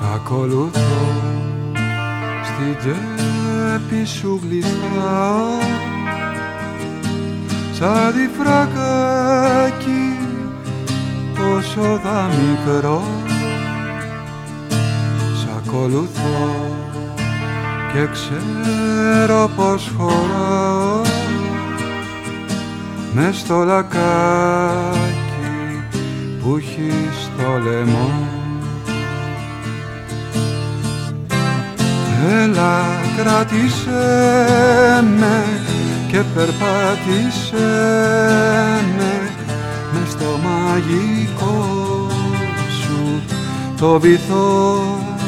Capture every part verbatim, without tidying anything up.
Ακολουθώ στην τσέπη σου γλιστράω σαν τη φρακάκι όσο δα μικρό. Σ' ακολουθώ και ξέρω πως χωράω μες στο λακάκι που έχει στο λαιμό. Έλα κράτησέ με και περπάτησέ με μες στο μαγικό σου το βυθό.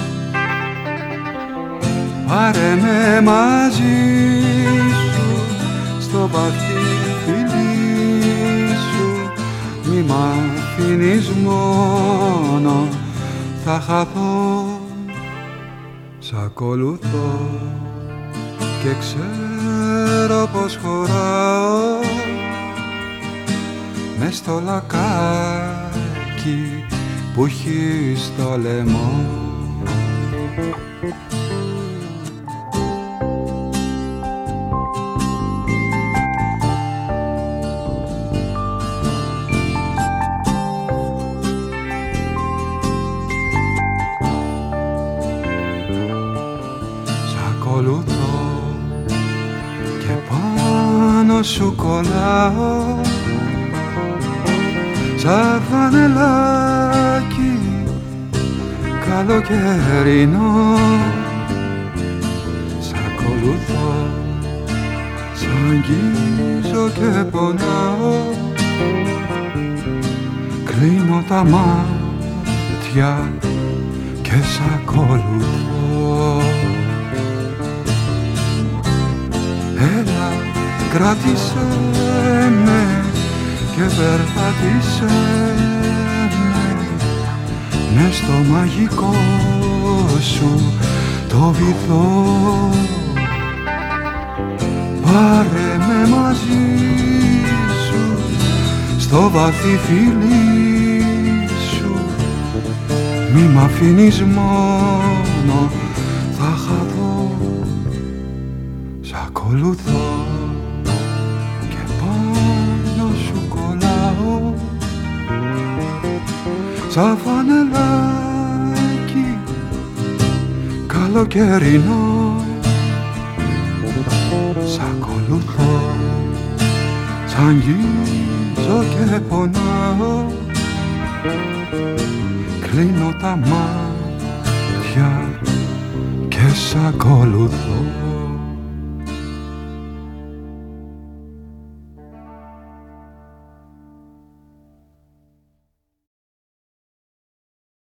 Πάρε με μαζί σου στο βαθύ φιλί σου, μη μ' αφήνεις μόνο, θα χαθώ. Σ' ακολουθώ και ξέρω πως χωράω μες στο λακάκι που έχει στο λαιμό. Σου κολλάω σαν φανελάκι καλοκαιρινό. Σ' ακολουθώ, σ' αγγίζω και πονάω, κλείνω τα μάτια και σ' ακολουθώ. Έλα κράτησέ με και περπάτησέ με μες στο μαγικό σου το βυθό. Πάρε με μαζί σου στο βαθύ φιλί σου, μη μ' αφήνεις μόνο, θα χαθώ. Σ' ακολουθώ σαν φανελάκι καλοκαιρινό. Σ' ακολουθώ, σ' αγγίζω και πονάω, κλείνω τα μάτια και σ' ακολουθώ.